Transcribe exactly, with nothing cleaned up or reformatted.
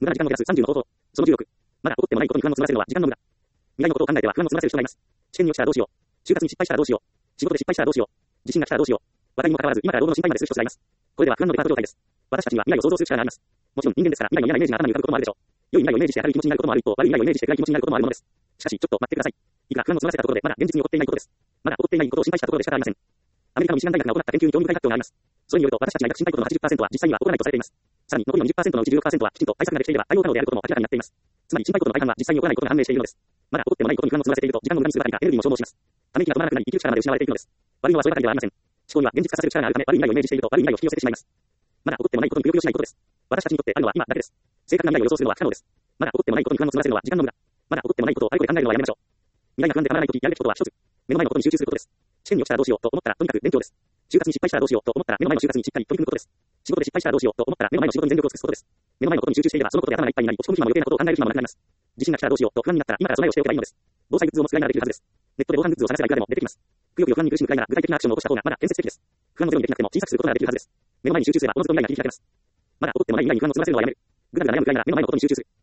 無駄な時間を減らすさんじゅうの方法。そのじゅうろく。まだ起こってもないことに不安を募らせるのは時間の無駄。未来のことを考えては不安を募らせる人がいます。試験に落ちたらどうしよう。就活に失敗したらどうしよう。仕事で失敗したらどうしよう。地震が来たらどうしよう。話題にもかかわらず今から老後の心配までする人がいます。これでは不安のデパート状態です。私たちには未来を想像する力があります。もちろん人間ですから未来の嫌なイメージが頭に浮かぶこともあるでしょう。良い未来をイメージして明るい気持ちになることもある一方、悪い未来をイメージして暗い気持ちになることもあるものです。しかしちょっと待ってください。いくら不安を募らせたところでまだ現実に起こっていないことです。まだ起こっていないことを心配したところで仕方ありません。アメリカのミシガン大学が行った研究に興味深い発表があります。それによると私たちが抱く心配事の はちじゅっパーセント は実際には起こらないとされています。さらに残りの にじゅっパーセント のうち じゅうろくパーセント はきちんと対策ができていれば対応可能であることも明らかになっています。つまり心配事の大半は実際に起こらないことが判明しているのです。まだ起こってもないことに不安を募らせていると時間の無駄にするばかりかエネルギーも消耗します。ため息が止まらなくなり生きる力まで失われていくのです。悪いのはそればかりではありません。思考には現実化させる力があるため悪い未来をイメージしていると悪い未来を引き寄せてしまいます。まだ起こってもないことにくよくよしないことです。私たちにとってあるのは今だけです。正確な未来を予想するのは不可能です。まだ起こってもないことに不安を募らせるのは時間の無駄。まだ起こってもないことをあれこれ考えるのはやめましょう。未来が不安でたまらないときやるべきことは一つ。目の前のことに集中することです。試験に落ちたらどうしようと思ったらとにかく勉強です。就活に失敗したらどうしようと思ったら目の前の就活にしっかり取り組むことです。仕事で失敗したらどうしようと思ったら目の前の仕事に全力を尽くすことです。目の前のことに集中していればそのことで頭がいっぱいになり落ち込む暇も余計なことを考える暇もなくなります。地震が来たらどうしようと不安になったら今から備えをしておけばいいのです。防災グッズを持つくらいならできるはずです。ネットで防犯グッズを探せばいくらでも出てきます。くよくよ不安に苦しむくらいなら具体的なアクションを起こした方がまだ建設的です。不安のゼロにできなくても小さくすることならできるはずです。目の前に集中すればおのずと未来が切り開けます。まだ起こってもない未来に不安を募らせるのはやめる。ぐだぐだ悩むくらいなら目の前のことに集中する。